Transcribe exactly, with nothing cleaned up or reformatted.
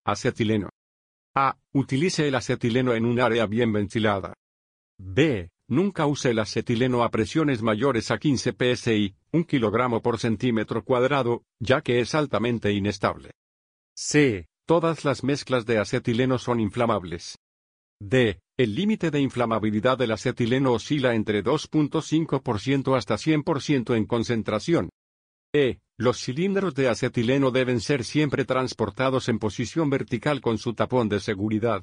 Acetileno. A. Utilice el acetileno en un área bien ventilada. B. Nunca use el acetileno a presiones mayores a quince P S I, un kilogramo por centímetro cuadrado, ya que es altamente inestable. C. Todas las mezclas de acetileno son inflamables. D. El límite de inflamabilidad del acetileno oscila entre dos punto cinco por ciento hasta cien por ciento en concentración. E. Los cilindros de acetileno deben ser siempre transportados en posición vertical con su tapón de seguridad.